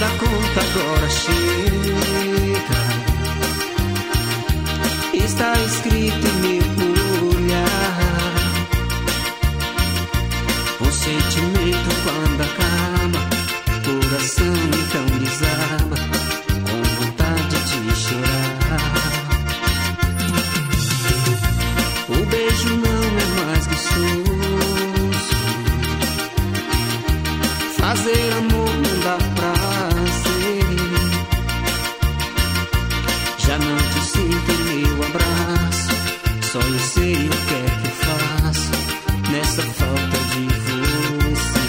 conta agora chega. Está escrito em meu olhar. O sentimento quando acaba, coração então desaba, com vontade de chorar. O beijo não é mais gostoso, fazer amor não dá prazer. Já não te sinto em meu abraço, só eu sei o que é que eu faço nessa falta de você.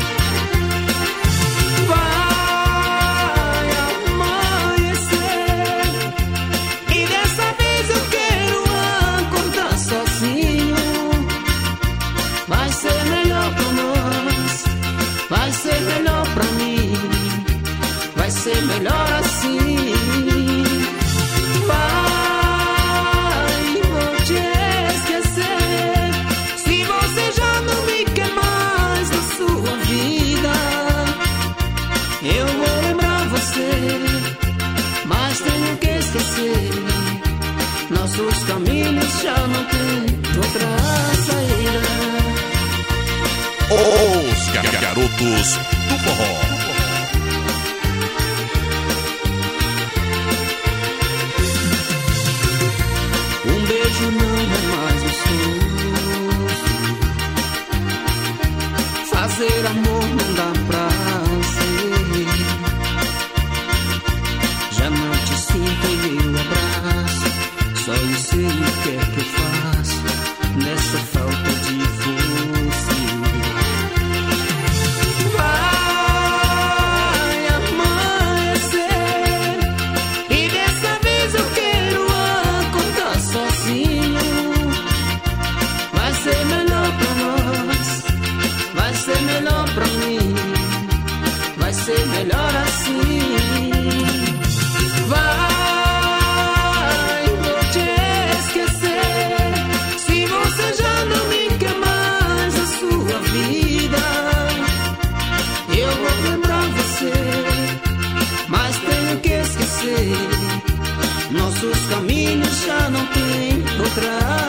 Vai amanhecer e dessa vez eu quero acordar sozinho. Vai ser melhor pra nós, vai ser melhor pra mim, vai ser melhor assim. Vai, vou te esquecer, se você já não me quer mais na sua vida. Eu vou lembrar você, mas tenho que esquecer. Nossos caminhos já não têm outra saída. Os garotos do forró. Um beijo não é mais gostoso, fazer amor não dá prazer. Já não te sinto em meu abraço, só eu sei o que é que eu faço nessa falta de você. Vai amanhecer e dessa vez eu quero acordar sozinho. Vai ser melhor pra nós, vai ser melhor pra mim, vai ser melhor assim. Vai, vou te esquecer, se você já não me quer mais na sua vida. Eu vou lembrar você, mas tenho que esquecer. Nossos caminhos já não têm outra